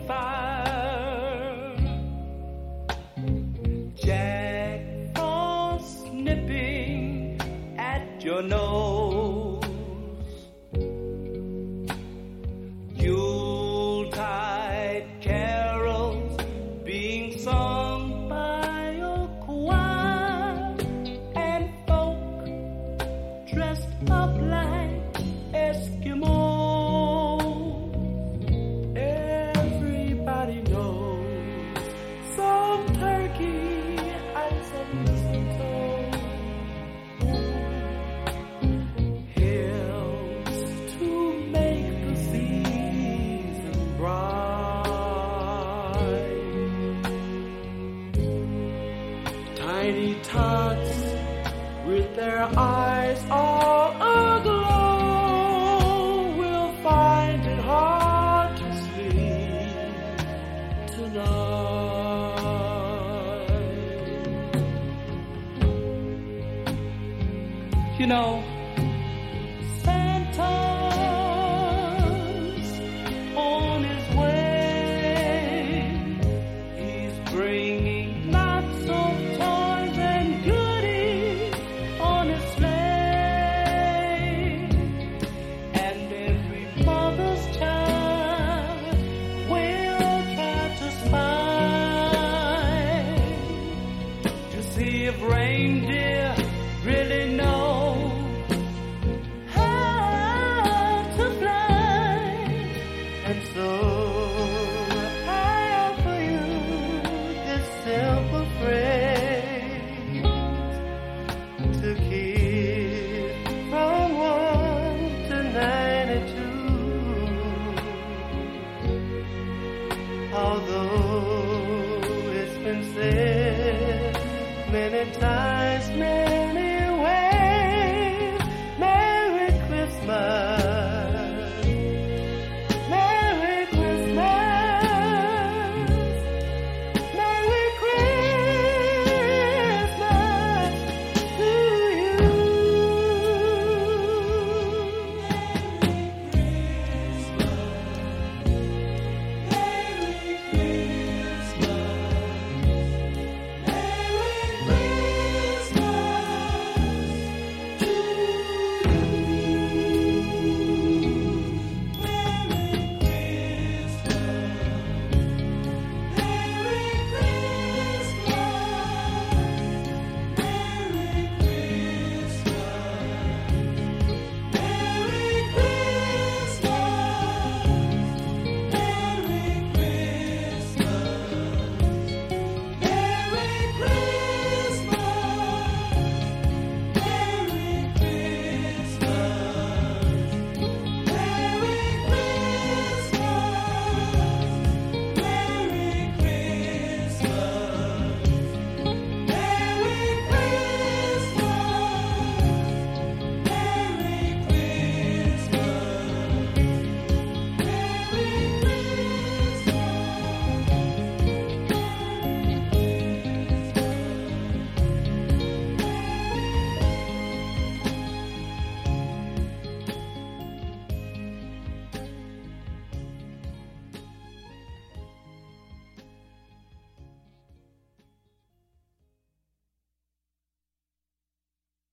fire. Jack Frost nipping at your nose. Yuletide carols being sung by a choir, and folk dressed up like Eskimos. Everybody knows some turkey and some mistletoe helps to make the season bright. Tiny tots with their eyes all aglow will find it hard to sleep tonight. You know, Santa's on his way. He's bringing lots of toys and goodies on his sleigh. And every mother's child will try to spy to see if reindeer really know how to fly. And so I offer you this simple phrase to keep from 1 to 92. Although it's been said many times